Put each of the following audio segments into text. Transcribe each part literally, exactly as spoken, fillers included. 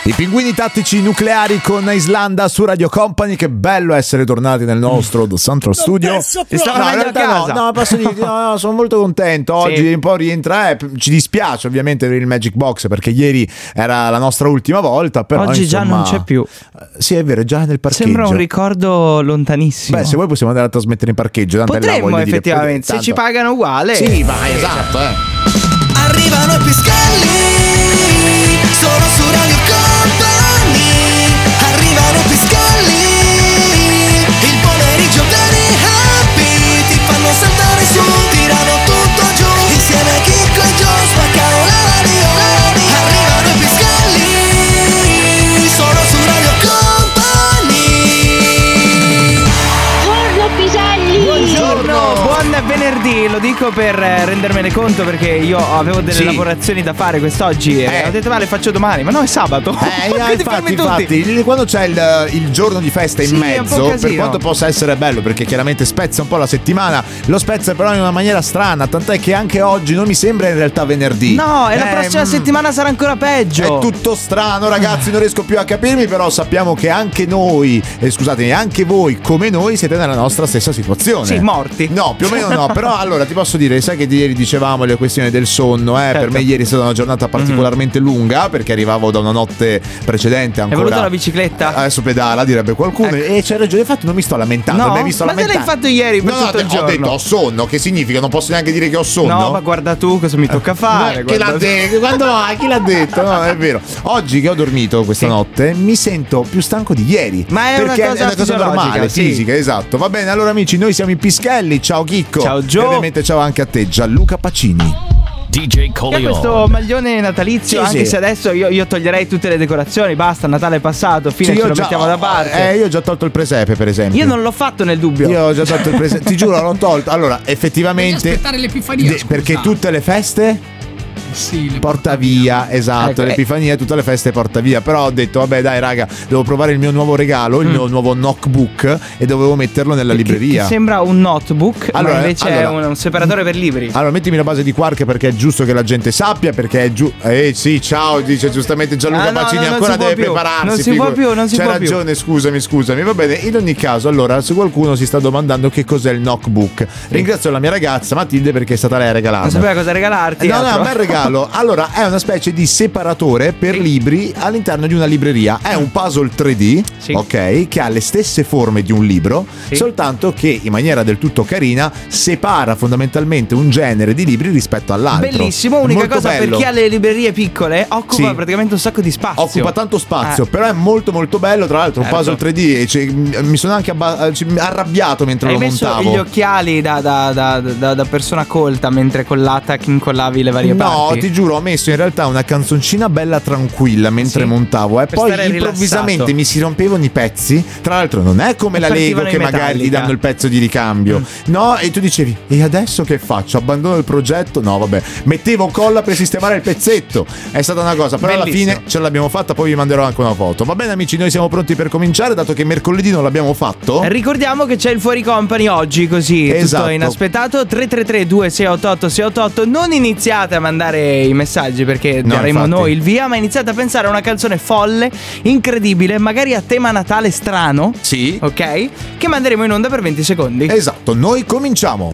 I pinguini tattici nucleari con Islanda su Radio Company. Che bello essere tornati nel nostro The Central Studio. No, in realtà no, no, posso dire, no, no, sono molto contento. Oggi sì. un po' rientra. Eh, ci dispiace ovviamente per il Magic Box, perché ieri era la nostra ultima volta. Però, oggi insomma, già non c'è più. Sì, è vero, è già nel parcheggio. Sembra un ricordo lontanissimo. Beh, se vuoi possiamo andare a trasmettere in parcheggio. Potremmo là, effettivamente, dire, se ci pagano uguale. Sì, vai, esatto. Eh. Arrivano i Piscalli, solo su Radio Company. Arrivano i Piscalli, il pomeriggio dei happy. Ti fanno saltare su, tirano tutto giù. Insieme a Chicco e Gio spaccano la radio. Arrivano i Piscalli, solo su Radio Company. Buongiorno Piselli. Buongiorno, buon venerdì, lo dico per rendermene conto, perché io avevo delle sì. lavorazioni da fare quest'oggi e eh. ho detto ma le faccio domani, ma no, è sabato. Eh, eh infatti, infatti quando c'è il, il giorno di festa in sì, mezzo, per quanto possa essere bello, perché chiaramente spezza un po' la settimana, lo spezza però in una maniera strana, tant'è che anche oggi non mi sembra in realtà venerdì. No, e eh, la prossima mm, settimana sarà ancora peggio. È tutto strano, ragazzi, non riesco più a capirmi, però sappiamo che anche noi, eh, scusatemi, anche voi come noi siete nella nostra stessa situazione. Sì, morti. No, più o meno no, però allora ti posso dire, sai che ieri dicevamo le questioni del sonno, eh? Certo. Per me ieri è stata una giornata particolarmente mm-hmm. lunga, perché arrivavo da una notte precedente ancora. Hai voluto la bicicletta? Adesso pedala, direbbe qualcuno. Ecco. E c'è ragione, infatti non mi sto lamentando, no, mi hai visto ma lamentare. Ma te l'hai fatto ieri per no, tutto no, il ho giorno. detto ho sonno, che significa? Non posso neanche dire che ho sonno. No, ma guarda tu cosa mi tocca fare. Chi l'ha detto? Quando va? Chi l'ha detto? No, è vero. Oggi che ho dormito questa sì. notte mi sento più stanco di ieri. Ma è perché una cosa, è una cosa normale, sì. fisica, esatto. Va bene, allora amici, noi siamo i Pischelli. Ciao Chicco. Ciao Gio. E ovviamente ciao anche a te, Gianluca Pacini. D J Coleon. C'è questo maglione natalizio, sì, anche sì. se adesso io, io toglierei tutte le decorazioni, basta, Natale è passato, fine, sì, ce lo già, mettiamo da parte. Eh, io ho già tolto il presepe, per esempio. Io non l'ho fatto nel dubbio. Io ho già tolto il presepe, ti giuro, l'ho tolto. Allora, effettivamente devi aspettare l'Epifania, de- perché tutte le feste sì, le porta via, via. Esatto, ecco, l'Epifania, tutte le feste porta via. Però ho detto vabbè dai raga, devo provare il mio nuovo regalo, il mm. mio nuovo notebook, e dovevo metterlo nella che, libreria. Che sembra un notebook, allora, ma invece allora, è un, un separatore per libri. Allora mettimi la base di Quark, perché è giusto che la gente sappia, perché è giusto. Eh sì, ciao, dice giustamente Gianluca ah, no, Pacini, no, ancora deve più. prepararsi. Non si può più, non si C'è può ragione, più. scusami, scusami. Va bene, in ogni caso, allora, se qualcuno si sta domandando che cos'è il notebook, sì. ringrazio la mia ragazza Matilde, perché è stata lei a regalarmi. Non sapeva cosa regalarti. No, no, un bel regalo. Allora, è una specie di separatore per sì. libri all'interno di una libreria. È un puzzle tre D, sì. ok, che ha le stesse forme di un libro, sì. soltanto che in maniera del tutto carina separa fondamentalmente un genere di libri rispetto all'altro. Bellissimo, unica molto cosa bello. Per chi ha le librerie piccole occupa sì. praticamente un sacco di spazio. Occupa tanto spazio, eh. però è molto molto bello. Tra l'altro un puzzle tre D, e cioè, mi sono anche abba- arrabbiato mentre Hai lo messo montavo. gli occhiali da, da, da, da, da persona colta mentre con l'Atac incollavi le varie no, parti? No, ti giuro, ho messo in realtà una canzoncina bella tranquilla mentre sì. montavo, e per poi improvvisamente rilassato. Mi si rompevano i pezzi. Tra l'altro non è come la Lego che magari ti danno il pezzo di ricambio, mm. no, e tu dicevi e adesso che faccio? Abbandono il progetto? No vabbè, mettevo colla per sistemare il pezzetto. È stata una cosa, però bellissimo. Alla fine ce l'abbiamo fatta, poi vi manderò anche una foto. Va bene amici, noi siamo pronti per cominciare, dato che mercoledì non l'abbiamo fatto. Ricordiamo che c'è il Fuori Company oggi, così esatto. tutto inaspettato. Tre tre tre due sei otto otto sei otto otto. Non iniziate a mandare i messaggi, perché no, daremo infatti. noi il via, ma iniziate a pensare a una canzone folle, incredibile, magari a tema Natale strano. Sì. Ok? Che manderemo in onda per venti secondi. Esatto, noi cominciamo.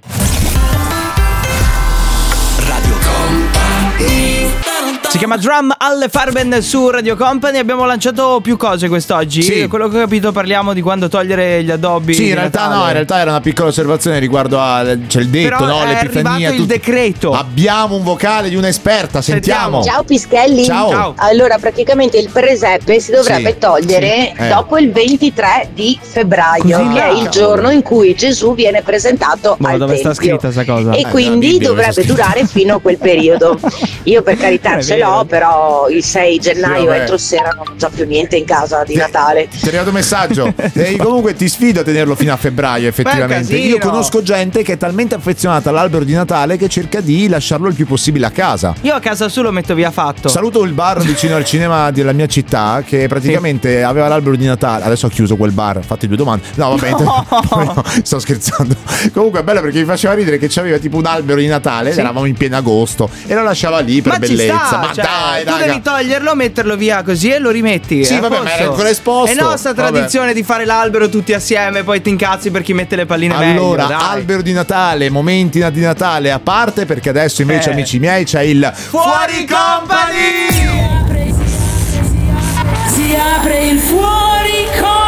Radio Company. Si chiama Drum alle Farben su Radio Company. Abbiamo lanciato più cose quest'oggi. Sì. Quello che ho capito, parliamo di quando togliere gli addobbi. Sì, in realtà Natale. no, in realtà era una piccola osservazione riguardo a c'è il detto, però no, è l'Epifania. arrivato il decreto. Abbiamo un vocale di un'esperta, sentiamo. Ciao Pischelli. Ciao. Ciao. Allora, praticamente il presepe si dovrebbe sì. togliere sì. Eh. dopo il ventitré di febbraio, Così che là. è il giorno in cui Gesù viene presentato Ma al dove tempio. sta scritta sta cosa? E Eh, quindi Bibbia, dovrebbe durare fino a quel periodo. Io per carità È ce vero. l'ho, però il sei gennaio Sì, vabbè. entro sera non ho già più niente in casa di Natale. Ti è arrivato un messaggio. E comunque ti sfido a tenerlo fino a febbraio, effettivamente. Beh, Io conosco gente che è talmente affezionata all'albero di Natale che cerca di lasciarlo il più possibile a casa. Io a casa su lo metto via fatto. Saluto il bar vicino al cinema della mia città, che praticamente sì. aveva l'albero di Natale. Adesso ha chiuso quel bar, fatti due domande. No vabbè, no. Poi no, sto scherzando. Comunque è bello perché mi faceva ridere che c'aveva tipo un albero di Natale, sì. eravamo in pieno agosto, e lo lasciava lì per ma bellezza. ci sta, ma cioè, dai, tu raga. devi toglierlo, metterlo via così e lo rimetti. Sì, eh, vabbè, posso? ma era ancora esposto. E no, sta tradizione Vabbè. di fare l'albero tutti assieme, poi ti incazzi per chi mette le palline Allora, meglio. Dai. albero di Natale, momenti di Natale a parte, perché adesso invece, Eh. amici miei, c'è il Fuori Company! Si apre il Fuori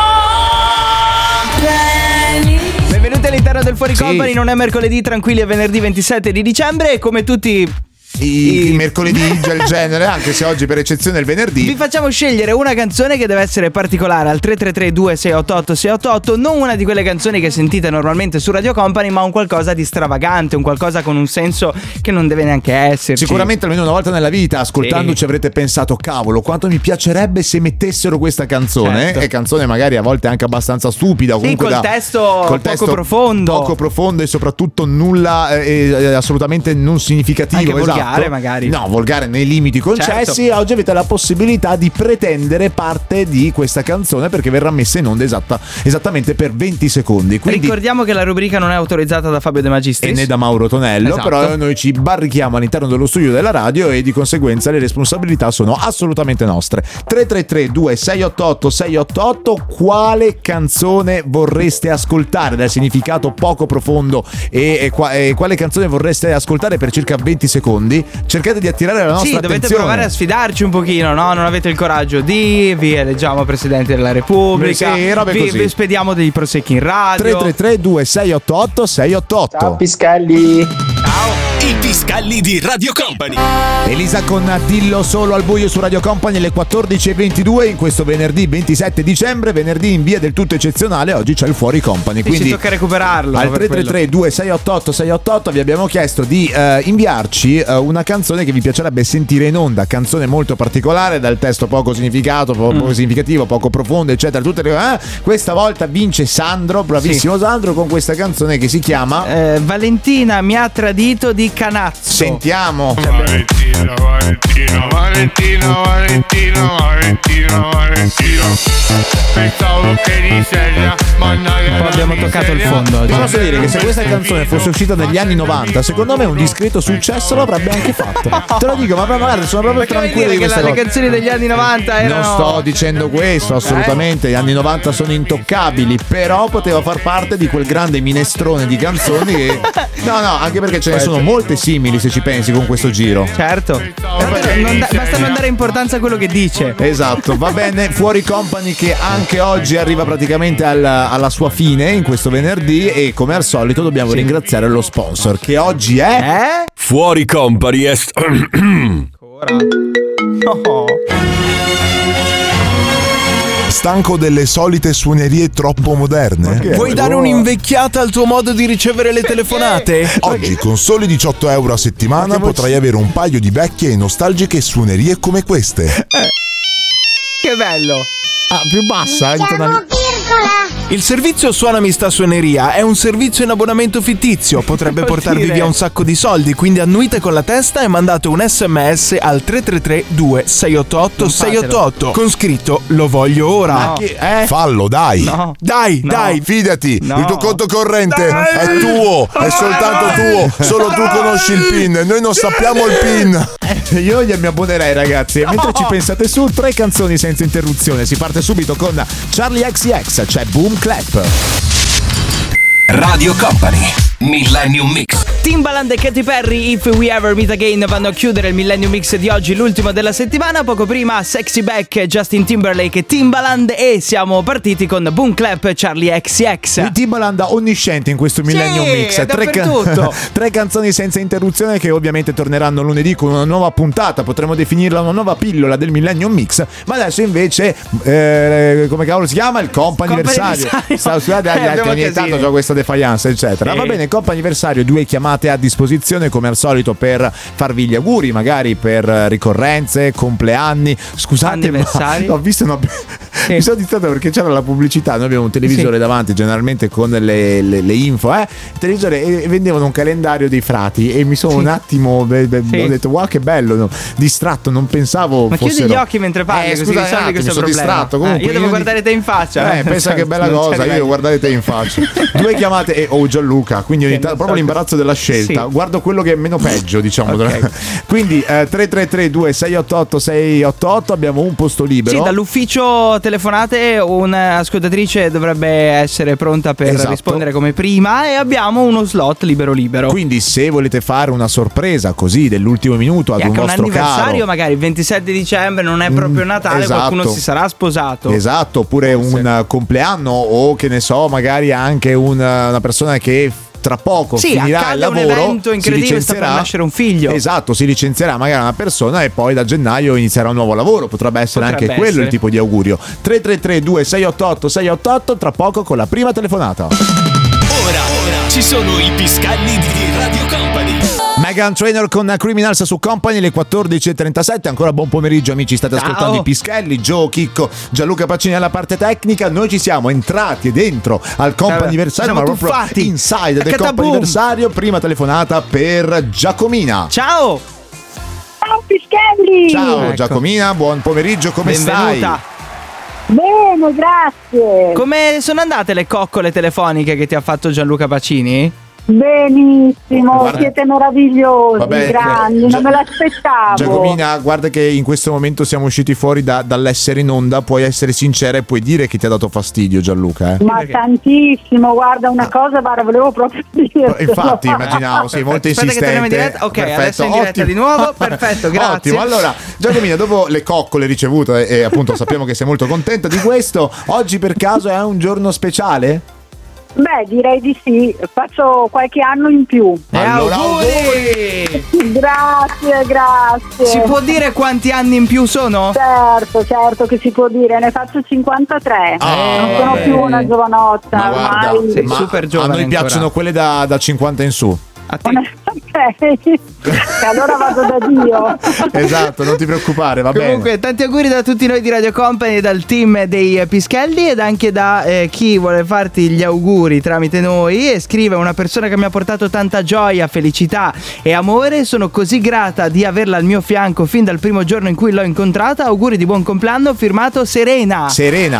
Company. Benvenuti all'interno del Fuori Sì. Company, non è mercoledì, tranquilli, è venerdì ventisette di dicembre e come tutti i, I- i mercoledì del genere, anche se oggi per eccezione è il venerdì. vi facciamo scegliere una canzone che deve essere particolare al tre tre tre due sei otto otto sei otto otto, non una di quelle canzoni che sentite normalmente su Radio Company, ma un qualcosa di stravagante, un qualcosa con un senso che non deve neanche esserci. Sicuramente almeno una volta nella vita, ascoltandoci, Sì. avrete pensato: cavolo, quanto mi piacerebbe se mettessero questa canzone. Certo. E canzone magari a volte anche abbastanza stupida, o Sì, comunque col da- testo col poco profondo. Poco profondo e soprattutto nulla, eh, eh, assolutamente non significativo. Anche esatto. volgare, magari. No, volgare nei limiti concessi. Certo. Oggi avete la possibilità di pretendere parte di questa canzone, perché verrà messa in onda esatta, esattamente per venti secondi. Quindi Ricordiamo che la rubrica non è autorizzata da Fabio De Magistris e né da Mauro Tonello, Esatto. però noi ci barrichiamo all'interno dello studio della radio e di conseguenza le responsabilità sono assolutamente nostre. tre tre tre due sei otto otto sei otto otto, quale canzone vorreste ascoltare dal significato poco profondo e, e, qua- e quale canzone vorreste ascoltare per circa venti secondi? Cercate di attirare la nostra Sì, dovete attenzione. provare a sfidarci un pochino, no? Non avete il coraggio di vi eleggiamo Presidente della Repubblica, Sì, robe vi, così. vi spediamo dei prosecchi in radio. tre tre tre due sei otto otto sei otto otto. Ciao Piscalli. I Piscalli di Radio Company. Elisa con Dillo solo al buio su Radio Company alle quattordici e ventidue in questo venerdì ventisette dicembre, venerdì in via del tutto eccezionale. Oggi c'è il Fuori Company, Sì, quindi ci tocca recuperarlo. al per tre tre tre quello. due sei otto otto sei otto otto vi abbiamo chiesto di eh, inviarci eh, una canzone che vi piacerebbe sentire in onda, canzone molto particolare, dal testo poco significato, po- Mm. poco significativo, poco profondo, eccetera. Tutte le eh, questa volta vince Sandro, bravissimo Sandro, con questa canzone che si chiama Eh, Valentina mi ha tradito di Canazzo. Sentiamo. Valentino, Valentino, Valentino, Valentino, Valentino, Valentino. Pensavo che di seria, ma Poi abbiamo toccato il fondo oggi. Ti posso dire che se questa canzone fosse uscita negli anni novanta, secondo me un discreto successo l'avrebbe anche fatto. Te lo dico, ma guarda, sono proprio Perché vuoi tranquillo dire di che questa la- le cosa. canzoni degli anni novanta erano... Non sto dicendo questo, assolutamente. Gli anni novanta sono intoccabili, però poteva far parte di quel grande minestrone di canzoni che... No, no, anche perché ce ne sono molte simili, se ci pensi, con questo giro. Certo. poi- Non da- basta non dare importanza a quello che dice. Esatto, va bene. Fuori Company che anche oggi arriva praticamente al- alla sua fine in questo venerdì, e come al solito dobbiamo ringraziare lo sponsor, che oggi è... Eh? Fuori Company è... st- No. Stanco delle solite suonerie troppo moderne? Vuoi dare un'invecchiata al tuo modo di ricevere le telefonate? Oggi con soli diciotto euro a settimana potrai avere un paio di vecchie e nostalgiche suonerie come queste. Che bello. Ah, più bassa, in tonalità. Il servizio Suonami sta suoneria è un servizio in abbonamento fittizio. Potrebbe Vuol portarvi dire? via un sacco di soldi, quindi annuite con la testa e mandate un sms al tre tre tre due sei otto otto sei otto otto con scritto lo voglio ora. No. Che- eh? Fallo, dai! No. Dai, No. dai, Fidati, No. il tuo conto corrente Dai. è tuo, è soltanto tuo, solo tu conosci il PIN, noi non sappiamo il PIN. Io gli mi abbonerei, ragazzi. E mentre ci pensate su, tre canzoni senza interruzione. Si parte subito con Charlie X C X, c'è Boom Clap. Radio Company Millennium Mix. Timbaland e Katy Perry, If We Ever Meet Again, vanno a chiudere il Millennium Mix di oggi, l'ultimo della settimana. Poco prima Sexy Back, Justin Timberlake e Timbaland, e siamo partiti con Boom Clap, Charlie X C X. Il Timbaland onnisciente in questo Millennium Mix. è Tre, dappertutto. tre canzoni senza interruzione che ovviamente torneranno lunedì con una nuova puntata. Potremmo definirla una nuova pillola del Millennium Mix. Ma adesso invece, eh, come cavolo si chiama? Il comp'anniversario. Comp'anniversario. Sta- Scusate, Eh, abbiamo ogni casini. tanto c'ho questa defiance, eccetera. Sì. Va bene, comp'anniversario, due chiamate a disposizione come al solito per farvi gli auguri, magari per ricorrenze, compleanni. Scusate, Anniversari. ma ho visto una, Sì. Mi sono distratto perché c'era la pubblicità. Noi abbiamo un televisore sì. davanti, generalmente con le, le, le info. Eh? Il televisore e vendevano un calendario dei frati. E mi sono sì. un attimo. Be, be, sì. Ho detto, wow, che bello. No? Distratto, non pensavo. Ma fossero... chiudi gli occhi mentre parli, eh, così scusa, risolvi questo sono problema. Distratto. Comunque, eh, io devo io guardare te in faccia. Eh, pensa che bella cosa. Io devo guardare te in faccia. Due chiamate e oh Gianluca. Quindi ogni tanto proprio l'imbarazzo della scelta. Sì. Guardo quello che è meno peggio, diciamo. Okay. Quindi eh, tre tre tre due sei otto otto sei otto otto, abbiamo un posto libero. Sì, dall'ufficio telefonate un'ascoltatrice dovrebbe essere pronta per esatto. rispondere come prima, e abbiamo uno slot libero libero. Quindi se volete fare una sorpresa così dell'ultimo minuto ad e un anche vostro un anniversario caro, magari il ventisette dicembre, non è proprio Natale, esatto. qualcuno si sarà sposato. Esatto, oppure Forse. un compleanno, o che ne so, magari anche una, una persona che tra poco sì, finirà il lavoro, un evento incredibile, sta per nascere un figlio. Esatto, si licenzierà magari una persona e poi da gennaio inizierà un nuovo lavoro. Potrebbe essere Potrebbe anche essere. quello il tipo di augurio. Tre tre tre due sei otto otto sei otto otto, tra poco con la prima telefonata. Ora, ora ci sono i Piscalli di Radio Company. Meghan Trainor con Criminals su Company, le quattordici e trentasette. Ancora buon pomeriggio amici, state Ciao. ascoltando i Pischelli, Gio, Chicco, Gianluca Pacini alla parte tecnica. Noi ci siamo entrati dentro al comp'anniversario, ma proprio tuffati. inside del comp'anniversario. Prima telefonata per Giacomina. Ciao! Ciao Pischelli! Ciao ecco. Giacomina, buon pomeriggio, come Benvenuta. stai? Bene, grazie. Come sono andate le coccole telefoniche che ti ha fatto Gianluca Pacini? Benissimo, Guarda. siete meravigliosi, Vabbè, grandi, Gia- non me l'aspettavo. Giacomina, guarda che in questo momento siamo usciti fuori da, dall'essere in onda, puoi essere sincera e puoi dire che ti ha dato fastidio Gianluca. Eh? Ma tantissimo, guarda una cosa, guarda, volevo proprio dire. Infatti, immaginavo, sei molto Aspetta insistente. Che torniamo in diretta. Ok, perfetto, adesso in diretta ottimo. di nuovo, perfetto, grazie. Ottimo, allora Giacomina, dopo le coccole ricevute e appunto sappiamo che sei molto contenta di questo, oggi per caso è un giorno speciale? Beh, direi di sì, faccio qualche anno in più. Eh, allora, auguri! Grazie, grazie. Si può dire quanti anni in più sono? Certo, certo che si può dire, ne faccio cinquantatré. Ah, non sono vabbè. più una giovanotta, Ma guarda, ormai. Sei ma super giovane a noi ancora. piacciono quelle da, da cinquanta in su. A te. Ok, allora vado da Dio. Esatto, non ti preoccupare, va Comunque, bene. tanti auguri da tutti noi di Radio Company, dal team dei Pischelli, ed anche da eh, chi vuole farti gli auguri tramite noi. E scrive: una persona che mi ha portato tanta gioia, felicità e amore, sono così grata di averla al mio fianco fin dal primo giorno in cui l'ho incontrata. Auguri di buon compleanno, firmato Serena. Serena.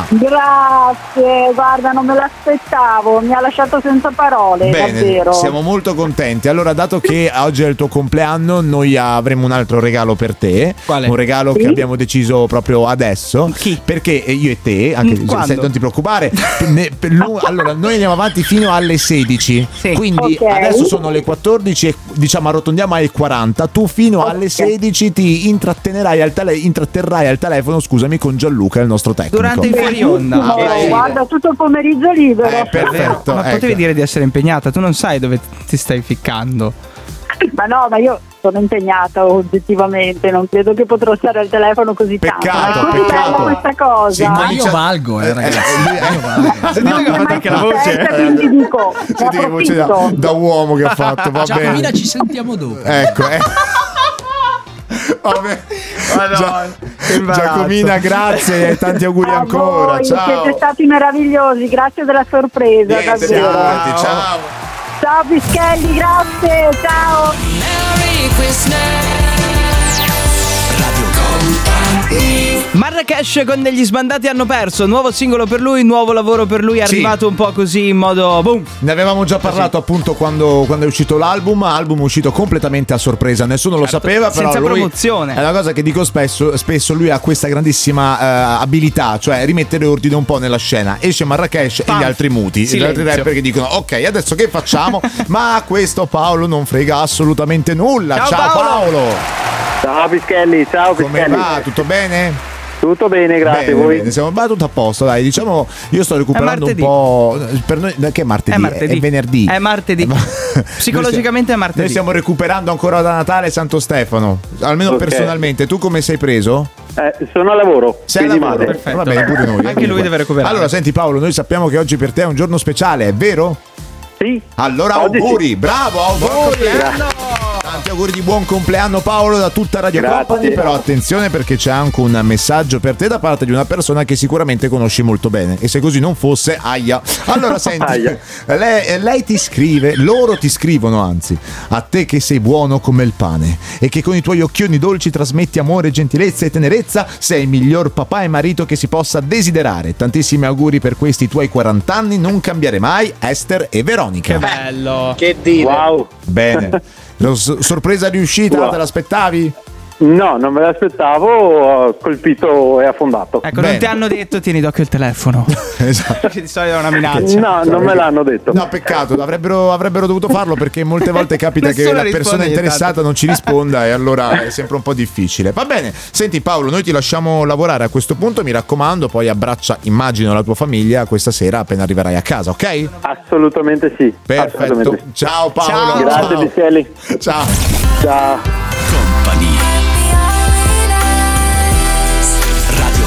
Grazie, guarda, non me l'aspettavo, mi ha lasciato senza parole, Bene, davvero. siamo molto contenti. Allora, dato che oggi è il tuo compleanno, noi avremo un altro regalo per te. Quale? Un regalo Sì? che abbiamo deciso proprio adesso. Chi? Perché io e te, anche Quando? se, non ti preoccupare. ne- per lu- allora, noi andiamo avanti fino alle sedici. Sì. Quindi Ok. adesso sono le quattordici e diciamo arrotondiamo alle quaranta. Tu fino Ok. alle sedici ti intrattenerai al tele- intratterrai al telefono, scusami, con Gianluca, il nostro tecnico. Durante il fuori onda. Benissimo, Ah, guarda, tutto il pomeriggio libero. Eh, perfetto. Ma potevi ecco. dire di essere impegnata, tu non sai dove ti stai ficcando. Ma no, ma io sono impegnata oggettivamente, non credo che potrò stare al telefono così tanto. Peccato, Ma è così peccato. bella questa cosa. Sì, Ma ma io dice- valgo, eh, ragazzi. Eh, Io valgo. Sentite Non che ha mi è fatto mai anche la voce. successa, quindi dico, ne Senti che voce da, approfitto. da uomo che ha fatto, va bene. Giacomina, ci sentiamo dopo. Ecco, eh. Vabbè. Madonna, che imbarazzo. Giacomina, grazie e tanti auguri A ancora. voi, Ciao. siete stati meravigliosi, grazie della sorpresa, Niente, davvero. siamo avanti, ciao. Ciao Pischelli, grazie, ciao. Marrakesh con degli sbandati hanno perso. Nuovo singolo per lui, nuovo lavoro per lui. È Sì. arrivato un po' così in modo boom. Ne avevamo già parlato appunto quando, quando è uscito l'album. Album uscito completamente a sorpresa, nessuno lo sapeva, però senza lui, promozione. è una cosa che dico spesso. Spesso lui ha questa grandissima eh, abilità, cioè rimettere ordine un po' nella scena. Esce Marrakesh Pam. e gli altri muti, gli Silenzio. altri rapper che dicono ok, adesso che facciamo? Ma a questo Paolo non frega assolutamente nulla. Ciao, Ciao Paolo. Paolo. Ciao Pischelli, ciao Come Pischelli. va? Tutto bene? Tutto bene, grazie. Bene, voi? bene, siamo ma tutto a posto, dai. Diciamo, io sto recuperando un martedì. po'. Per noi, che è martedì? È martedì. È venerdì. È martedì. Psicologicamente è martedì. Noi stiamo recuperando ancora da Natale Santo Stefano. Almeno Ok. personalmente. Tu come sei preso? Eh, sono a lavoro. Sei a quindi lavoro? male. Perfetto. Va bene, pure noi. Anche lui comunque. deve recuperare. Allora, senti Paolo, noi sappiamo che oggi per te è un giorno speciale, è vero? Sì. Allora Oggi auguri, sì. bravo, auguri. Tanti auguri di buon compleanno Paolo da tutta Radio Grazie. Company, però attenzione perché c'è anche un messaggio per te da parte di una persona che sicuramente conosci molto bene e se così non fosse, aia. Allora senti, Aia. lei, lei ti scrive, loro ti scrivono anzi, a te che sei buono come il pane e che con i tuoi occhioni dolci trasmetti amore, gentilezza e tenerezza, sei il miglior papà e marito che si possa desiderare. Tantissimi auguri per questi tuoi quaranta anni, non cambiare mai, Esther e Veronica. Che bello. Che dire. Wow. Bene. Lo- sorpresa riuscita, Wow. te l'aspettavi? No, non me l'aspettavo, ho colpito e affondato. Ecco, Bene. non ti hanno detto tieni d'occhio il telefono. Esatto. Perché di solito è una minaccia. No, non me l'hanno detto. No, peccato, avrebbero, avrebbero dovuto farlo perché molte volte capita che Nessuno la risponde persona ogni interessata tanto. non ci risponda e allora è sempre un po' difficile. Va bene, senti Paolo, noi ti lasciamo lavorare a questo punto, mi raccomando, poi abbraccia, immagino, la tua famiglia questa sera appena arriverai a casa, ok? Assolutamente sì. Perfetto. Assolutamente sì. Ciao Paolo. Ciao. Grazie Ciao. Pistelli. Ciao. Ciao. Company. Radio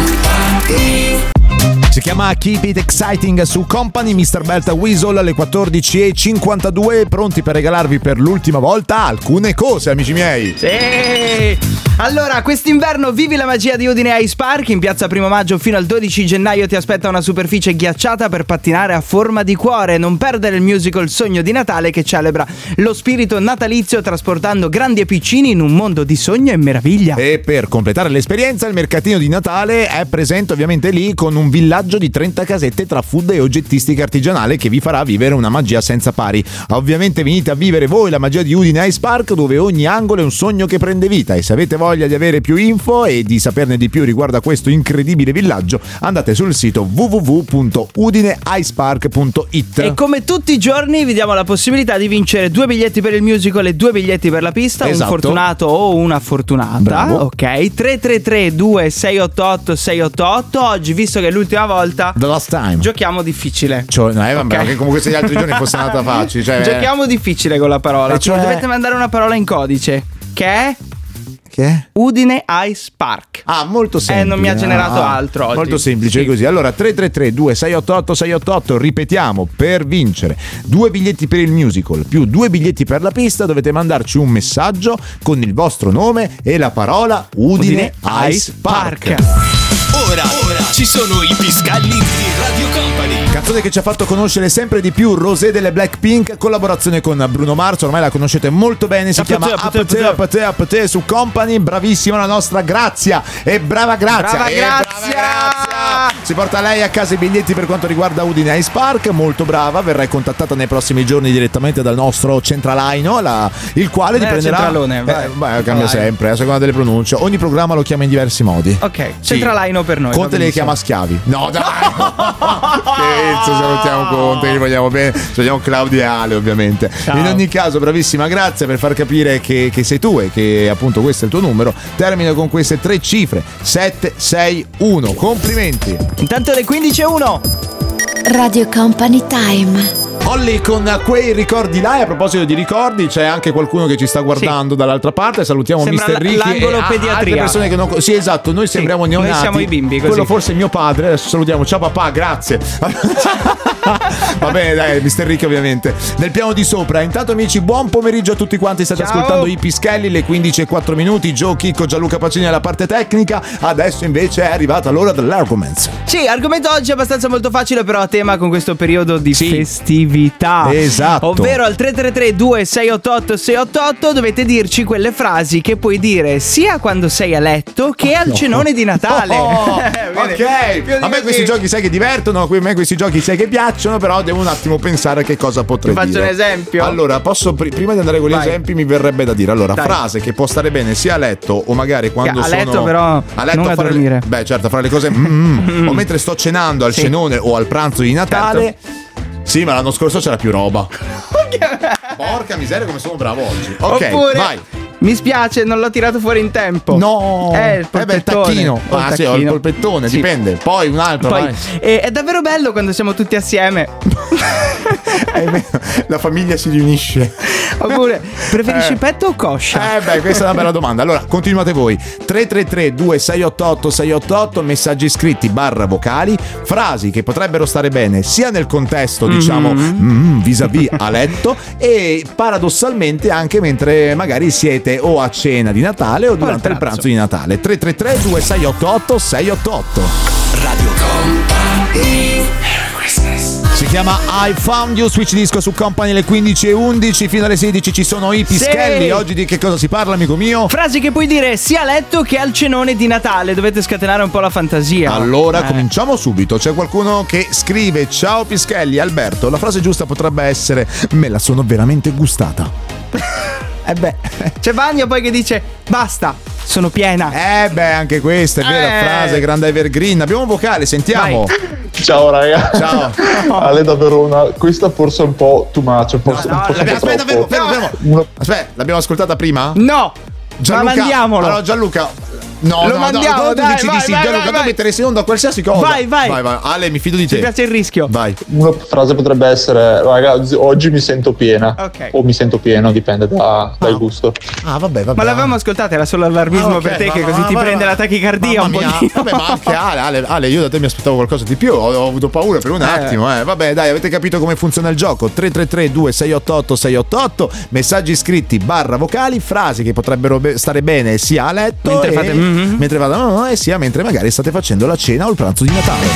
Company. Si chiama Keep It Exciting su Company, mister Belta Weasel alle quattordici e cinquantadue, pronti per regalarvi per l'ultima volta alcune cose, amici miei. Sì! Allora, quest'inverno vivi la magia di Udine Ice Park. In piazza Primo Maggio fino al dodici gennaio ti aspetta una superficie ghiacciata per pattinare a forma di cuore. Non perdere il musical Sogno di Natale che celebra lo spirito natalizio trasportando grandi e piccini in un mondo di sogno e meraviglia. E per completare l'esperienza il mercatino di Natale è presente ovviamente lì con un villaggio di trenta casette tra food e oggettistica artigianale che vi farà vivere una magia senza pari. Ovviamente venite a vivere voi la magia di Udine Ice Park, dove ogni angolo è un sogno che prende vita, e se avete voglia di avere più info e di saperne di più riguardo a questo incredibile villaggio andate sul sito w w w punto udine ice park punto i t. E come tutti i giorni vi diamo la possibilità di vincere due biglietti per il musical e due biglietti per la pista. Esatto. Un fortunato o una fortunata. Bravo. Ok. tre tre tre due sei otto otto sei otto otto. Oggi, visto che è l'ultima volta, The last time. giochiamo difficile. Cioè, no, eh, vabbè, Ok. che comunque se gli altri giorni fosse andata facile. Cioè, Giochiamo difficile con la parola. E cioè- Dovete mandare una parola in codice. Che è Che è? Udine Ice Park. Ah, molto semplice. Eh, non mi ha generato Ah, altro oggi. Molto semplice Sì. così. Allora, tre tre tre due sei otto otto sei otto otto, ripetiamo, per vincere due biglietti per il musical più due biglietti per la pista dovete mandarci un messaggio con il vostro nome e la parola Udine, Udine Ice Park. Ora, ora ci sono i Piscalli di Radio Company. Canzone che ci ha fatto conoscere sempre di più Rosé delle Blackpink, collaborazione con Bruno Mars, ormai la conoscete molto bene, si Up chiama te, up Up te, te, up Up te, Up te su Company. Bravissima la nostra Grazia, e brava Grazia, Brava e Grazia! brava Grazia! Si porta lei a casa i biglietti per quanto riguarda Udine Ice Park, molto brava, verrai contattata nei prossimi giorni direttamente dal nostro centralaino, la, il quale ti Eh, prenderà centralone, vai. eh, beh, cambia Vai. sempre a seconda delle pronunce, ogni programma lo chiama in diversi modi. Ok, Sì. centralaino per noi. va Conte li benissimo. chiama schiavi. No, dai. Scherzo, salutiamo Conte, gli vogliamo bene. Salutiamo Claudia e Ale, ovviamente. Ciao. In ogni caso, bravissima, grazie per far capire che, che sei tu e che appunto questo è il tuo numero. Termina con queste tre cifre: sette sei uno. Complimenti. Intanto le quindici e uno. Radio Company Time. Olli con quei ricordi là. E a proposito di ricordi, c'è anche qualcuno che ci sta guardando dall'altra parte. Salutiamo Sembra mister Ricky l'angolo e a- pediatria. altre persone che non. Sì, esatto, noi sembriamo Sì, neonati. noi siamo i bimbi, così. Quello forse è mio padre. Adesso salutiamo. Ciao papà, grazie. Va bene, dai, mister Ricky ovviamente. Nel piano di sopra. Intanto amici, buon pomeriggio a tutti quanti. State Ciao. ascoltando i Pischelli, le quindici e quattro minuti. Gio, Chicco, Gianluca Pacini alla parte tecnica. Adesso invece è arrivata l'ora dell'argoments. Sì, argomento oggi è abbastanza molto facile, però a tema con questo periodo di Sì. festività. Esatto. Ovvero al tre tre tre due sei otto otto sei otto otto dovete dirci quelle frasi che puoi dire sia quando sei a letto che al cenone di Natale. Oh, Vedi? ok, Più di a me così. questi giochi sai che divertono, a me questi giochi sai che piacciono, però devo un attimo pensare a che cosa potrei Ti faccio dire. un esempio? Allora, posso pri- prima di andare con gli Vai. esempi mi verrebbe da dire, allora, Dai. frase che può stare bene sia a letto o magari quando A sono letto però, a letto non a fare dormire. Le... Beh, certo, fare le cose mm, o mentre sto cenando al Sì. cenone o al pranzo di Natale. Sì, ma l'anno scorso c'era più roba. Porca miseria, come sono bravo oggi. Ok, Oppure vai. Mi spiace, non l'ho tirato fuori in tempo. No, è il polpettone. Eh beh, il tacchino. O il Ah, sì, o il tacchino. polpettone, Sì. dipende. Poi un altro. Poi, vai. eh, è davvero bello quando siamo tutti assieme. È vero, la famiglia si riunisce. Oppure, preferisci Eh. petto o coscia? Eh beh, questa è una bella domanda. Allora, continuate voi. tre tre tre due sei otto otto sei otto otto, messaggi scritti barra vocali, frasi che potrebbero stare bene sia nel contesto, diciamo, mm, vis-à-vis a letto, e paradossalmente anche mentre magari siete o a cena di Natale o durante il pranzo di Natale. tre tre tre due sei otto otto sei otto otto. Radio Company. Si chiama I Found You, Switch Disco su Company alle quindici e undici, fino alle sedici ci sono i Pischelli. Sì. Oggi di che cosa si parla, amico mio? Frasi che puoi dire sia a letto che al cenone di Natale. Dovete scatenare un po' la fantasia. Allora, Eh. cominciamo subito. C'è qualcuno che scrive: ciao Pischelli, Alberto. La frase giusta potrebbe essere: me la sono veramente gustata. Eh beh. C'è Vania poi che dice: basta, sono piena. Eh beh, anche questa è vera Eh. frase, grande evergreen. Abbiamo un vocale, sentiamo. Ciao raga. Ciao. Ale, davvero una. Questa forse è un po' too much. Forse, No, forse l'abbiamo- un po' aspetta, fermo, troppo. fermo, fermo. Aspetta, l'abbiamo ascoltata prima? No. Gianluca, Ma mandiamolo. Allora, Gianluca. No, Lo no, mandiamo, no, no, dai, dici vai, di sì, vai, Gianluca, vai, tu vai. metteresti in onda qualsiasi cosa. Vai, vai. Vai, vai. Ale, mi fido di te. Ti piace il rischio? Vai. Una frase potrebbe essere: ragazzi, oggi mi sento piena. Ok. O mi sento pieno, dipende da- dal gusto. Ah, vabbè, vabbè. Ma l'avevamo ascoltata, era solo allarmismo Ah, ok, per te, ma- che così ma- ti ma- prende la tachicardia Mamma un mia. pochino. Vabbè, ma anche Ale, Ale, Ale, io da te mi aspettavo qualcosa di più. Ho, ho avuto paura per un Eh. attimo. Eh. Vabbè, dai, avete capito come funziona il gioco. tre tre tre due sei otto otto sei otto otto, messaggi scritti barra vocali, frasi che potrebbero be- stare bene sia a letto Mentre e, fate- mhm. mentre vado no, no, e sia mentre magari state facendo la cena o il pranzo di Natale.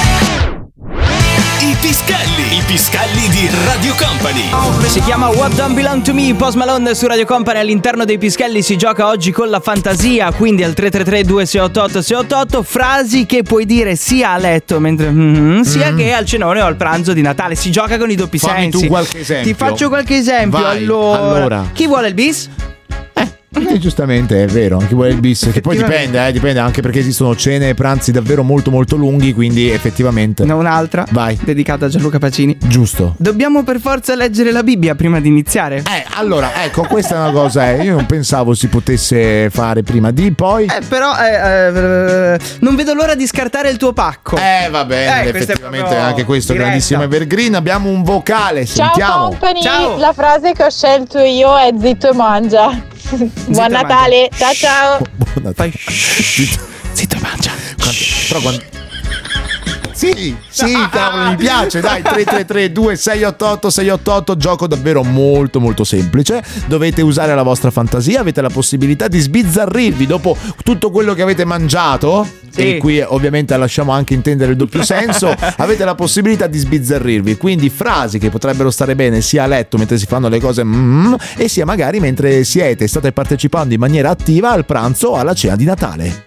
I Pischelli. I Pischelli di Radio Company. Si chiama What Don't Belong to Me, Post Malone su Radio Company. All'interno dei Pischelli si gioca oggi con la fantasia, quindi al tre tre tre due sei otto otto sei otto otto, frasi che puoi dire sia a letto mentre mm, sia Mm. che al cenone o al pranzo di Natale. Si gioca con i doppi Fammi sensi. tu qualche esempio. Ti faccio qualche esempio. Vai, allora. allora. Chi vuole il bis? Eh, giustamente è vero, anche vuole il bis, che poi dipende, eh, dipende anche perché esistono cene e pranzi davvero molto molto lunghi, quindi effettivamente. Ne ho un'altra. Vai. Dedicata a Gianluca Pacini. Giusto. Dobbiamo per forza leggere la Bibbia prima di iniziare? Eh, allora, ecco, questa è una cosa, eh, io non pensavo si potesse fare prima di poi. Eh, però eh, eh, non vedo l'ora di scartare il tuo pacco. Eh, va bene, Eh, questo è effettivamente proprio anche questo è diretta. grandissimo evergreen. Abbiamo un vocale, Ciao sentiamo. company, Ciao. la frase che ho scelto io è zitto e mangia. Buon e Natale, ciao ciao. Buon Natale. Zitto, zitto, mangia. Quanto- però quando... Sì, sì, cavolo, mi piace. Dai, tre tre tre due sei otto otto sei otto otto, gioco davvero molto molto semplice. Dovete usare la vostra fantasia, avete la possibilità di sbizzarrirvi dopo tutto quello che avete mangiato. Sì. E qui ovviamente lasciamo anche intendere il doppio senso. Avete la possibilità di sbizzarrirvi, quindi frasi che potrebbero stare bene sia a letto mentre si fanno le cose mm, e sia magari mentre siete state partecipando in maniera attiva al pranzo o alla cena di Natale.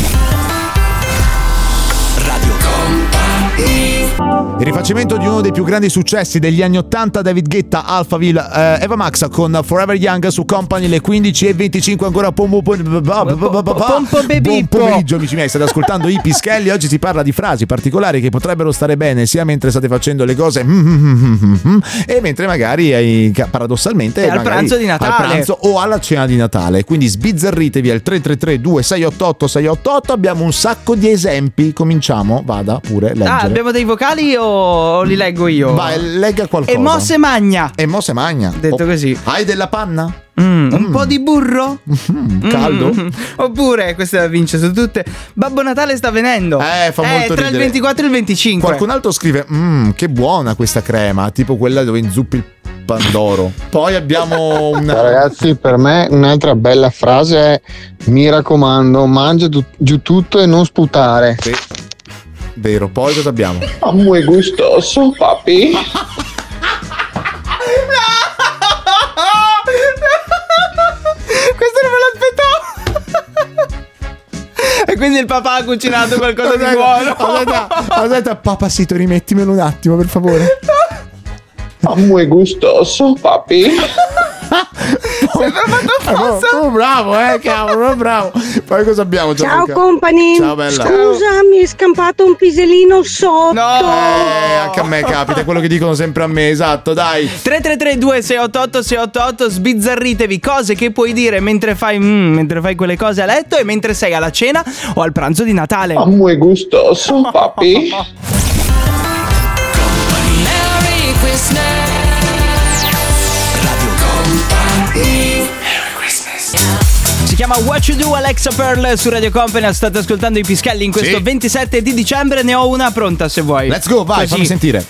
Radio Company. Il rifacimento di uno dei più grandi successi degli anni ottanta, David Guetta, Alphaville, eh, Eva Max con Forever Young su Company, le quindici e venticinque ancora. Buon pomeriggio amici miei, state ascoltando i Pischelli. Oggi si parla di frasi particolari che potrebbero stare bene sia mentre state facendo le cose e mentre magari eh, paradossalmente E al magari pranzo di Natale. al pranzo o alla cena di Natale. Quindi sbizzarritevi al tre tre tre due sei otto otto sei otto otto. Abbiamo un sacco di esempi, cominciamo, vada pure leggere. Ah, abbiamo dei vocali o li leggo io? Vai, legga qualcosa. E mo se magna. E mo se magna. Detto Oh, così. Hai della panna? Mm, un po' di burro? Mm, caldo? Mm. Oppure, questa vince su tutte, Babbo Natale sta venendo. Eh, fa molto tra ridere. il ventiquattro e il venticinque. Qualcun altro scrive: Mmm, che buona questa crema. Tipo quella dove inzuppi il pandoro. Poi abbiamo una. Ragazzi, per me un'altra bella frase è: mi raccomando, mangia tu- giù tutto e non sputare. Sì. Vero, poi cosa abbiamo? Ah, muy gustoso, papi. Questo non me l'aspettavo. E quindi il papà ha cucinato qualcosa di buono. Aspetta, aspetta, papacito, rimettimelo un attimo, per favore. Ah, muy gustoso, papi. Sempre fatto apposta. Oh, bravo, eh, cavolo, bravo. Poi cosa abbiamo? Ciao Gianluca? company. Ciao bella. Scusa, mi è scampato un pisellino sotto. No. Eh, anche a me capita, è quello che dicono sempre a me, esatto, dai. tre tre tre due sei otto otto sei otto otto, sbizzarritevi cose che puoi dire mentre fai mm, mentre fai quelle cose a letto e mentre sei alla cena o al pranzo di Natale. Ah, muy gustoso, papi. Merry Christmas. Radio Company. Merry Christmas. Si chiama What You Do, Alexa Pearl su Radio Company. State ascoltando i Piskelli in questo Sì. ventisette di dicembre. Ne ho una pronta se vuoi. Let's go, vai, Così, fammi sentire.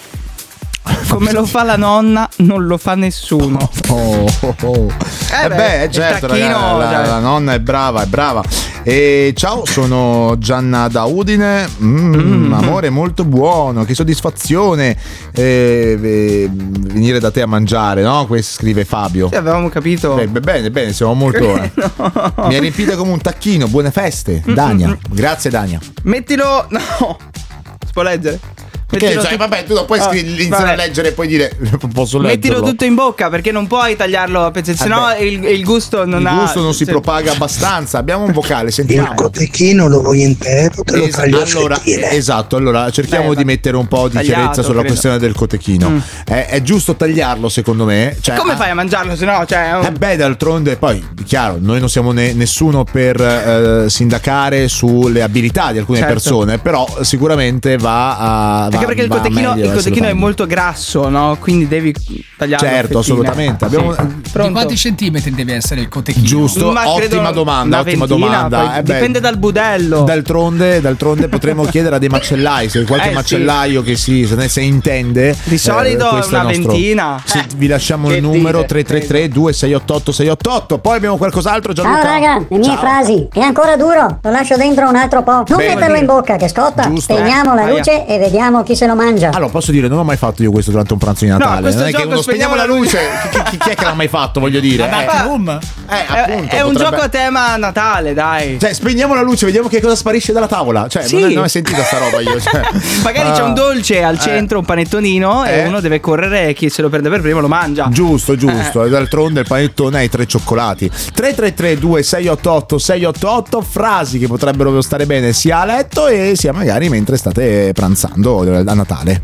come lo fa la nonna, non lo fa nessuno. Oh, oh, oh. Eh Eh beh, beh, il certo, tacchino, ragazzi, la, cioè. la nonna è brava, è brava. E ciao, sono Gianna da Udine. Mm, Mm. Amore molto buono, che soddisfazione eh, eh, venire da te a mangiare, no? Questo scrive Fabio. Sì, avevamo capito. Beh, beh, bene, bene, siamo molto. eh. Mi hai riempito come un tacchino. Buone feste, Dania. Grazie, Dania. Mettilo. No. Si può leggere? Perché Mettilo cioè, tu- vabbè, tu non puoi Ah, scri- iniziare vabbè. a leggere e poi dire posso leggerlo. Mettilo tutto in bocca perché non puoi tagliarlo a pezzetti, sennò Eh beh. il, il gusto non Il ha. gusto non si sì. propaga abbastanza. Abbiamo un vocale, sentiamo. Il cotechino lo vuoi intero, te lo Es- taglio a allora, fettine. esatto, allora cerchiamo Beh, di mettere un po' di tagliato, chiarezza sulla credo. questione del cotechino. Mm. È, è giusto tagliarlo, secondo me. Cioè, Come ah, fai a mangiarlo? Sennò, cioè. è un- Eh beh, d'altronde, poi, chiaro, noi non siamo ne- nessuno per eh, sindacare sulle abilità di alcune Certo. persone, però sicuramente va a. Anche va- perché il va cotechino, meglio, il cotechino è assolutamente. molto grasso, no? Quindi devi tagliarlo. a Certo, fettine. assolutamente. Abbiamo- Sì. Di Pronto? quanti centimetri deve essere il cotechino? Giusto, Ma credo ottima domanda, una ottima ventina, domanda. poi Eh beh, dipende dal budello. D'altronde, d'altronde potremmo chiedere a dei macellai, se qualche Eh, sì. macellaio che si, se ne se intende. Di solito eh, questo è una il nostro- ventina. Se Eh, vi lasciamo che il numero dite? tre tre tre due sei otto otto sei otto otto. Poi abbiamo qualcos'altro, Gianluca? Ciao raga, le mie Ciao. frasi. È ancora duro, lo lascio dentro un altro po'. Non Bene. metterlo in bocca che scotta. Giusto. Spegniamo la Eh, luce e vediamo chi se lo mangia. Allora, posso dire, non ho mai fatto io questo durante un pranzo di Natale. questo non è che gioco uno spegniamo la luce. chi, chi- chi è che l'ha mai fatto, voglio dire? La Eh, dark room? eh, È, appunto, è un potrebbe- gioco a tema Natale, dai. Cioè, spegniamo la luce, vediamo che cosa sparisce dalla tavola. Cioè, Sì. non, è, non hai sentito sta roba io. Cioè. Magari c'è Ah. un dolce al centro, un panettonino, Eh. e uno deve correre e chi se lo prende per primo lo mangia. Giusto, giusto. E d'altronde il panettone ha i tre cioccolati. tre tre tre due sei otto otto sei otto otto, frasi che potrebbero stare bene sia a letto e sia magari mentre state pranzando a Natale.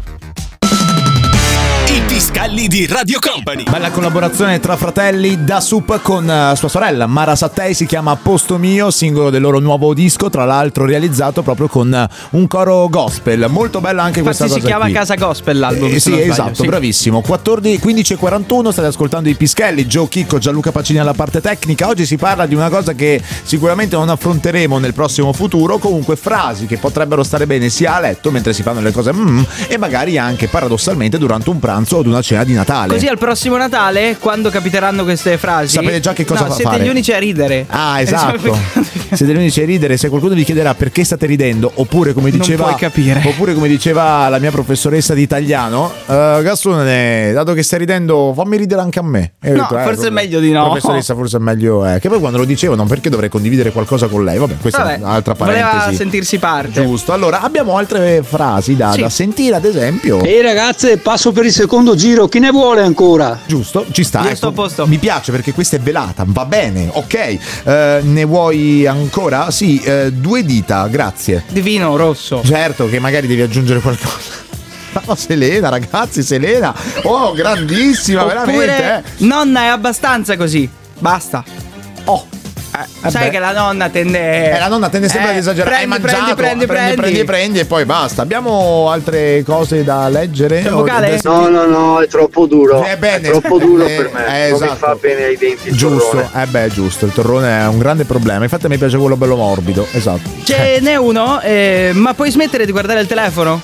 I Piscalli di Radio Company. Bella collaborazione tra fratelli da Sup con eh, sua sorella Mara Sattei, si chiama Posto Mio, singolo del loro nuovo disco, tra l'altro realizzato proprio con eh, un coro gospel. Molto bella anche questa Infatti si cosa chiama qui. Casa Gospel l'album. Eh, se sì, non sbaglio, esatto, sì. bravissimo. quattordici, quindici e quarantuno, state ascoltando i Pischelli, Gio Chicco, Gianluca Pacini alla parte tecnica. Oggi si parla di una cosa che sicuramente non affronteremo nel prossimo futuro, comunque frasi che potrebbero stare bene sia a letto mentre si fanno le cose mm, e magari anche paradossalmente durante un pranzo o ad una cena di Natale. Così al prossimo Natale, quando capiteranno queste frasi, Sapete già che cosa no, fa siete fare. gli unici a ridere. Ah, esatto. Siete gli unici a ridere. Se qualcuno vi chiederà perché state ridendo, oppure come Non diceva, puoi capire. oppure come diceva la mia professoressa di italiano, uh, Gassone, dato che stai ridendo, fammi ridere anche a me. E io ho No, detto, eh, forse è vabbè, meglio di no. Professoressa, forse è meglio. Eh. Che poi quando lo dicevano, perché dovrei condividere qualcosa con lei? Vabbè, questa Vabbè, è un'altra parentesi. voleva sentirsi parte. Giusto. Allora, abbiamo altre frasi da, Sì. da sentire, ad esempio. Ehi ragazze, passo per il secondo giro, chi ne vuole ancora? Giusto, ci sta. Io ecco. sto a posto. Mi piace perché questa è velata, va bene, ok. Eh, ne vuoi ancora? Sì, eh, due dita, grazie. Di vino rosso. Certo che magari devi aggiungere qualcosa. No, Selena, ragazzi, Selena. Oh, grandissima, veramente. Oppure, Eh. nonna è abbastanza così. Basta. Oh. Eh, sai beh. che la nonna tende. Eh, la nonna tende sempre Eh, ad esagerare. Hai prendi, mangiato, prendi, prendi, prendi, prendi, prendi e poi basta. Abbiamo altre cose da leggere? C'è il O- vocale? adesso- No, no, no, è troppo duro. Eh, bene. È troppo duro Eh, per me. eh, non esatto. mi fa bene ai denti il Giusto, torrone. eh beh, giusto. Il torrone è un grande problema. Infatti, a me piace quello bello morbido. Esatto. Ce n'è uno, eh, ma puoi smettere di guardare il telefono?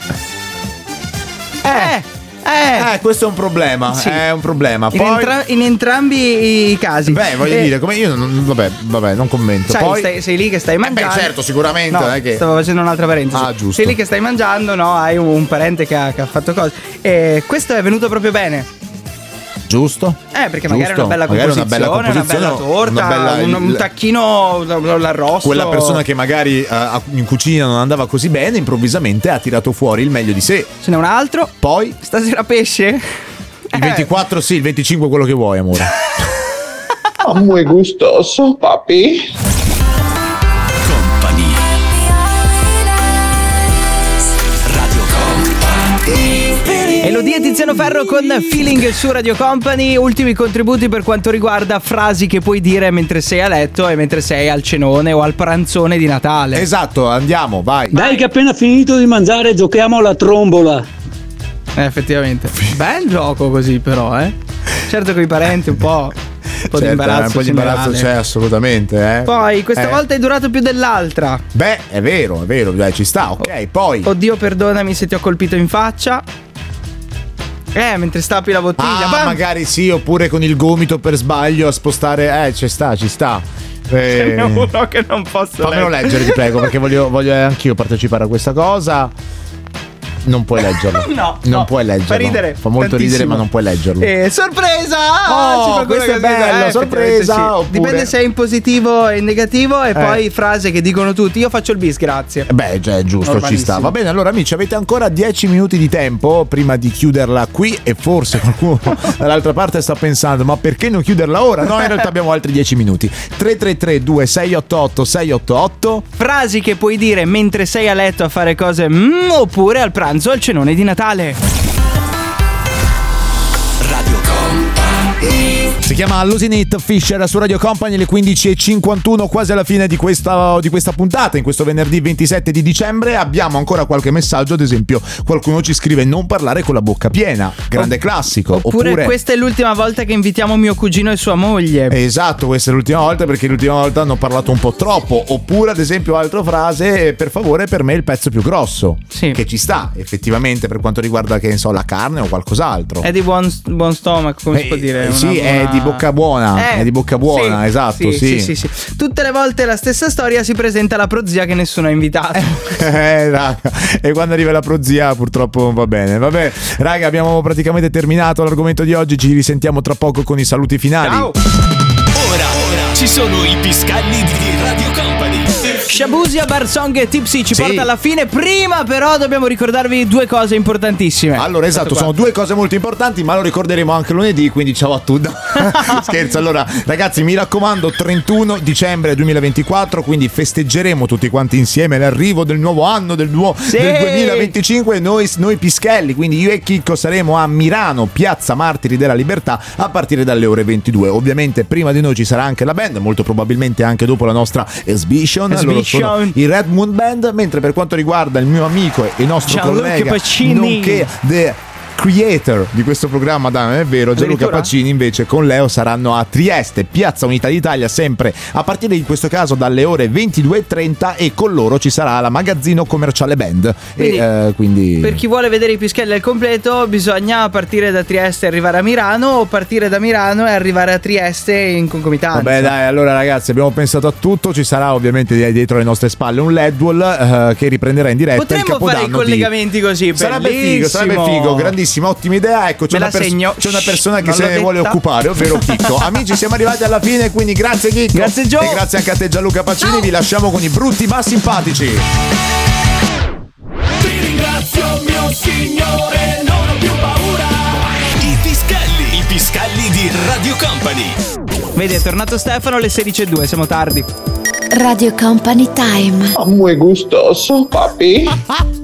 Eh, eh. Eh, questo è un problema. Sì. È un problema. In, Poi. entra- in entrambi i casi. Beh, voglio Eh, dire, come io non, vabbè, vabbè, non commento. Sai, Poi stai- sei lì che stai Eh beh, mangiando. certo, sicuramente, No, non è che- stavo facendo un'altra parentesi. Ah, giusto. Sei lì che stai mangiando, no? Hai un, un parente che ha, che ha fatto cose. E questo è venuto proprio bene. giusto? Eh, perché magari è Giusto. una bella Magari composizione, una bella composizione, una bella torta, una bella- un, un tacchino all'arrosto. Quella persona che magari eh, in cucina non andava così bene, improvvisamente ha tirato fuori il meglio di sé. Ce n'è un altro. Poi Stasera pesce? il ventiquattro, sì, il venticinque quello che vuoi, amore. Muy gustoso, papi. Company. Radio Company. Elodie e Tiziano Ferro con Feeling su Radio Company. Ultimi contributi per quanto riguarda frasi che puoi dire mentre sei a letto e mentre sei al cenone o al pranzone di Natale. Esatto, andiamo, vai. Dai che appena finito di mangiare giochiamo alla trombola. Eh, effettivamente. Bel gioco così però, eh. Certo con i parenti un po'. Un po' certo, di imbarazzo, un po' di imbarazzo c'è assolutamente, eh. Poi questa eh. volta è durato più dell'altra. Beh, è vero, è vero, dai, ci sta, ok. Poi oddio, perdonami se ti ho colpito in faccia. Eh, mentre stappi la bottiglia. Ah, Bam! magari sì, oppure con il gomito per sbaglio a spostare. Eh, ci sta, ci sta. Eh... Ce n'è uno che non posso Fammelo leggere. leggere, ti prego, perché voglio, voglio anch'io partecipare a questa cosa. Non puoi leggerlo. No, non no, puoi leggerlo. Fa ridere. Fa molto tantissimo. ridere, ma non puoi leggerlo. Eh, sorpresa! Oh, questo è bello, eh, sorpresa. Sì. Oppure... Dipende se è in positivo e in negativo. E eh. poi frase che dicono tutti. Io faccio il bis, grazie. Beh, già è giusto, ci sta. Va bene, allora amici, avete ancora dieci minuti di tempo prima di chiuderla qui. E forse qualcuno dall'altra parte sta pensando: ma perché non chiuderla ora? No, in realtà abbiamo altri dieci minuti. Tre tre tre due sei otto otto sei otto otto. Frasi che puoi dire mentre sei a letto a fare cose mm, oppure al pranzo al cenone di Natale. Radio Company. Si chiama Losing It Fisher su Radio Company, alle quindici e cinquantuno, quasi alla fine di questa, di questa puntata, in questo venerdì ventisette di dicembre. Abbiamo ancora qualche messaggio, ad esempio qualcuno ci scrive: non parlare con la bocca piena, grande classico. Oppure, oppure questa è l'ultima volta che invitiamo mio cugino e sua moglie. Esatto, questa è l'ultima volta perché l'ultima volta hanno parlato un po' troppo. Oppure ad esempio altra frase: per favore, per me il pezzo più grosso. Sì. Che ci sta effettivamente per quanto riguarda, che ne so, la carne o qualcos'altro. È di buon, buon stomaco, come eh, si può dire? Eh, sì, una, è una... di bocca buona, eh, è di bocca buona, sì, esatto, sì, sì. Sì, sì, sì. Tutte le volte la stessa storia, si presenta la prozia che nessuno ha invitato. Eh, raga. E quando arriva la prozia purtroppo non va bene. Vabbè, raga, abbiamo praticamente terminato l'argomento di oggi, ci risentiamo tra poco con i saluti finali. Ciao. Ora, ora ci sono i piscalli di Radio Company. Shabusia, Barsong e Tipsy ci sì. porta alla fine. Prima però dobbiamo ricordarvi due cose importantissime. Allora esatto, sono due cose molto importanti, ma lo ricorderemo anche lunedì, quindi ciao a tutti. Scherzo. Allora ragazzi, mi raccomando, trentuno dicembre duemilaventiquattro, quindi festeggeremo tutti quanti insieme l'arrivo del nuovo anno, del, nuovo, sì. del duemilaventicinque. Noi, noi Pischelli, quindi io e Chicco, saremo a Milano, Piazza Martiri della Libertà, a partire dalle ore ventidue. Ovviamente prima di noi ci sarà anche la band, molto probabilmente anche dopo la nostra Exhibition. Loro sono i Red Moon Band, mentre per quanto riguarda il mio amico e il nostro Gianluca collega Pacini, nonché The creator di questo programma, da è vero, Gianluca Pacini, invece con Leo saranno a Trieste, Piazza Unità d'Italia, sempre a partire in questo caso dalle ore ventidue e trenta, e con loro ci sarà la Magazzino Commerciale Band. Quindi, e, eh, quindi... per chi vuole vedere i Pischelli al completo bisogna partire da Trieste e arrivare a Milano, o partire da Milano e arrivare a Trieste in concomitanza. Vabbè dai, allora ragazzi, abbiamo pensato a tutto, ci sarà ovviamente dietro le nostre spalle un L E D wall eh, che riprenderà in diretta. Potremmo il fare i collegamenti di... così, sarebbe figo, sarebbe figo, grandissimo. Ottima idea, ecco, c'è, una, pers- c'è una persona che se ne vuole occupare, ovvero Chicco. Amici, siamo arrivati alla fine, quindi grazie Chicco. Grazie Gio. E grazie anche a te Gianluca Pacini. Ciao. Vi lasciamo con i brutti ma simpatici. Ti ringrazio mio Signore, non ho più paura. I Piscalli, i Piscalli di Radio Company. Vedi, è tornato Stefano alle sedici e due, siamo tardi. Radio Company Time. Muy gustoso, papi.